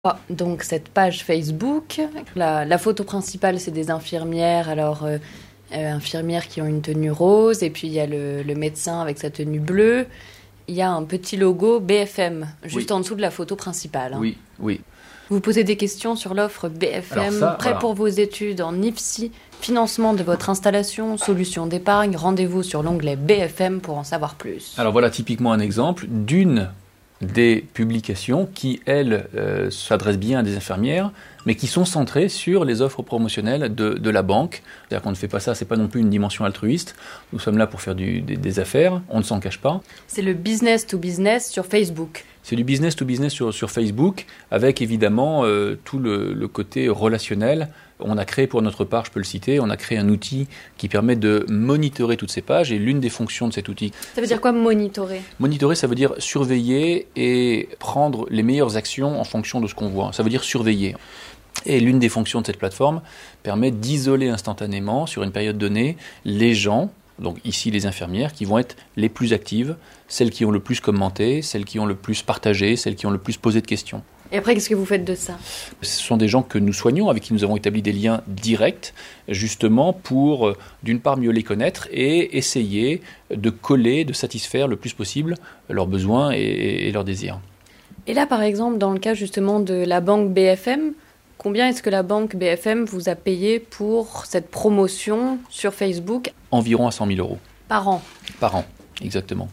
Donc cette page Facebook, la photo principale c'est des infirmières, infirmières qui ont une tenue rose, et puis il y a le médecin avec sa tenue bleue. Il y a un petit logo BFM juste en dessous de la photo principale. Oui. Vous posez des questions sur l'offre BFM, prêt pour vos études en IFSI, financement de votre installation, solution d'épargne, rendez-vous sur l'onglet BFM pour en savoir plus. Alors voilà typiquement un exemple d'une des publications qui, elles, s'adressent bien à des infirmières, mais qui sont centrées sur les offres promotionnelles de la banque. C'est-à-dire qu'on ne fait pas ça, c'est pas non plus une dimension altruiste. Nous sommes là pour faire des affaires, on ne s'en cache pas. C'est le business to business sur Facebook. C'est du business to business sur Facebook, avec évidemment tout le côté relationnel. On a créé pour notre part, je peux le citer, on a créé un outil qui permet de monitorer toutes ces pages, et l'une des fonctions de cet outil... Ça veut dire quoi, monitorer ? Monitorer, ça veut dire surveiller et prendre les meilleures actions en fonction de ce qu'on voit. Ça veut dire surveiller. Et l'une des fonctions de cette plateforme permet d'isoler instantanément, sur une période donnée, les gens, donc ici les infirmières, qui vont être les plus actives, celles qui ont le plus commenté, celles qui ont le plus partagé, celles qui ont le plus posé de questions. Et après, qu'est-ce que vous faites de ça ? Ce sont des gens que nous soignons, avec qui nous avons établi des liens directs, justement pour, d'une part, mieux les connaître et essayer de coller, de satisfaire le plus possible leurs besoins et leurs désirs. Et là, par exemple, dans le cas justement de la banque BFM, combien est-ce que la banque BFM vous a payé pour cette promotion sur Facebook ? Environ à 100 000 euros. Par an ? Par an, exactement.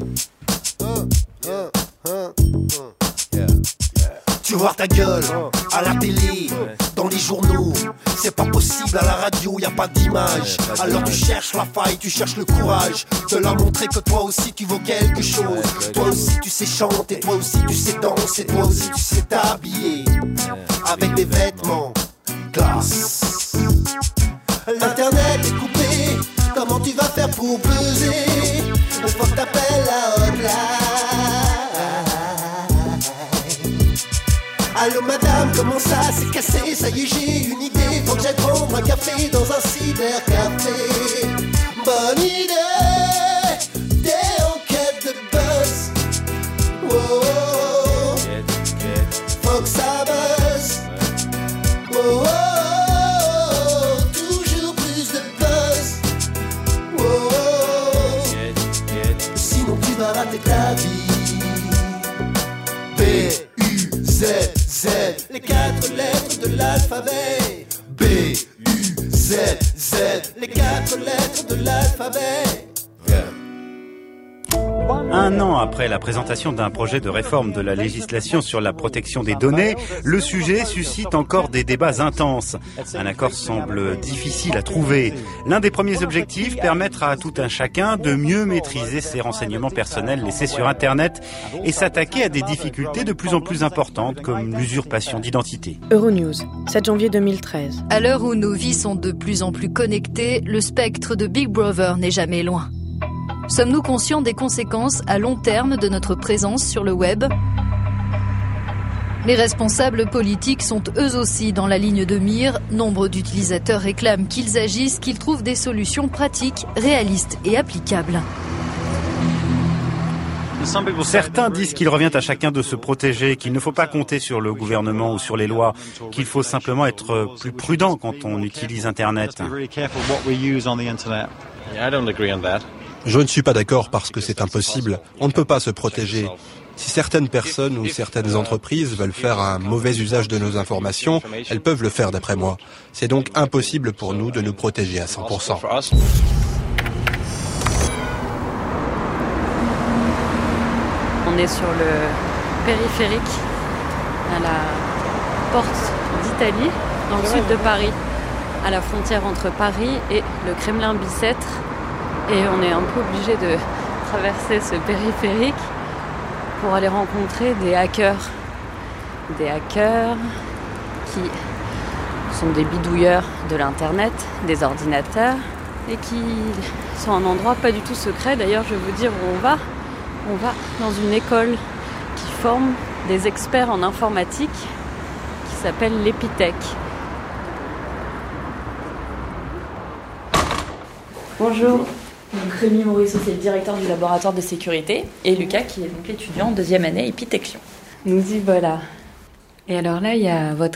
Tu vois ta gueule à la télé, dans les journaux, c'est pas possible à la radio, y a pas d'image. Alors tu cherches la faille, tu cherches le courage de leur montrer que toi aussi tu vaux quelque chose. Toi aussi tu sais chanter, toi aussi tu sais danser, toi aussi tu sais t'habiller avec des vêtements classe. L'internet est coupé, comment tu vas faire pour buzzer? Faut que t'appelles la hotline. Allô madame, comment ça s'est cassé? Ça y est, j'ai une idée, faut que j'aille prendre un café dans un cybercafé. Bonne idée, t'es en quête de buzz. Wow, faut que ça buzz. Wow, toujours plus de buzz. Wow, sinon tu vas rater ta vie. B-U-Z-Z, les 4 lettres de l'alphabet. B-U-Z-Z, les 4 lettres de l'alphabet. Un an après la présentation d'un projet de réforme de la législation sur la protection des données, le sujet suscite encore des débats intenses. Un accord semble difficile à trouver. L'un des premiers objectifs, permettre à tout un chacun de mieux maîtriser ses renseignements personnels laissés sur Internet et s'attaquer à des difficultés de plus en plus importantes comme l'usurpation d'identité. Euronews, 7 janvier 2013. À l'heure où nos vies sont de plus en plus connectées, le spectre de Big Brother n'est jamais loin. Sommes-nous conscients des conséquences à long terme de notre présence sur le web ? Les responsables politiques sont eux aussi dans la ligne de mire. Nombre d'utilisateurs réclament qu'ils agissent, qu'ils trouvent des solutions pratiques, réalistes et applicables. Certains disent qu'il revient à chacun de se protéger, qu'il ne faut pas compter sur le gouvernement ou sur les lois, qu'il faut simplement être plus prudent quand on utilise Internet. Je ne suis pas d'accord parce que c'est impossible. On ne peut pas se protéger. Si certaines personnes ou certaines entreprises veulent faire un mauvais usage de nos informations, elles peuvent le faire d'après moi. C'est donc impossible pour nous de nous protéger à 100%. On est sur le périphérique, à la porte d'Italie, dans le sud de Paris, à la frontière entre Paris et le Kremlin-Bicêtre. Et on est un peu obligé de traverser ce périphérique pour aller rencontrer des hackers. Des hackers qui sont des bidouilleurs de l'Internet, des ordinateurs, et qui sont un endroit pas du tout secret. D'ailleurs, je vais vous dire où on va. On va dans une école qui forme des experts en informatique qui s'appelle l'Epitech. Bonjour. Donc Rémi Morisseau, c'est le directeur du laboratoire de sécurité, et Lucas qui est donc l'étudiant en 2e année Epitech Lyon. Nous y voilà. Et alors là, il y a votre